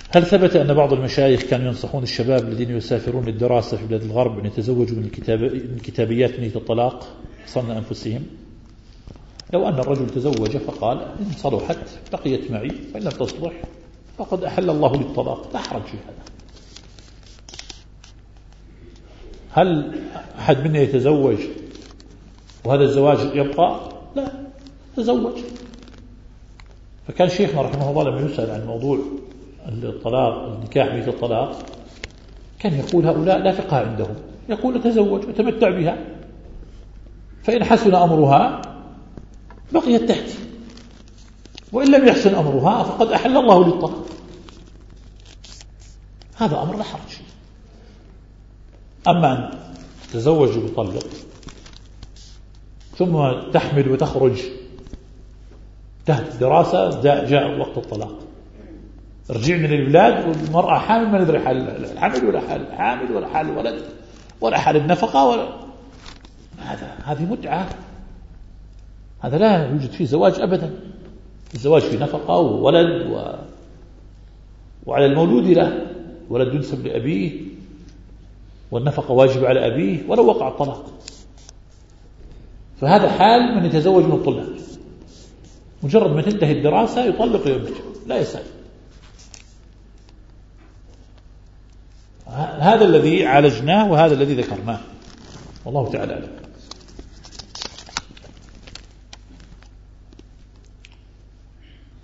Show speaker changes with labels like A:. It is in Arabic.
A: هل ثبت أن بعض المشايخ كانوا ينصحون الشباب الذين يسافرون للدراسة في بلاد الغرب أن يتزوجوا من الكتابيات نية الطلاق صن أنفسهم؟ لو أن الرجل تزوج فقال إن صلحت بقيت معي وإن لم تصلح فقد أحل الله للطلاق، لا حرج في هذا. هل أحد منا يتزوج وهذا الزواج يبقى؟ لا، تزوج. فكان شيخنا رحمه الله لما يسأل عن موضوع الطلاق النكاح بيت الطلاق كان يقول هؤلاء لا فقه عندهم، يقول تزوج وتمتع بها، فإن حسن أمرها بقيت تحت، وإن لم يحسن أمرها فقد أحل الله للطلاق. هذا أمر لا حرج فيه. أما أن تزوج ويطلق ثم تحمل وتخرج تحت الدراسة جاء وقت الطلاق، رجعنا للبلاد والمرأة حامل، ما ندري حال الحمل ولا حال الحامل ولا حال الولد ولا حال النفقة ولا هذه متعة، هذا لا يوجد فيه زواج أبدا. الزواج فيه نفقة وولد وعلى المولود له ولد ينسب لأبيه والنفقة واجب على أبيه ولو وقع الطلاق. فهذا حال من يتزوج من الطلاب، مجرد ما تنتهي الدراسة يطلق ويبكي، لا يسأل. هذا الذي عالجناه وهذا الذي ذكرناه، والله تعالى أعلم.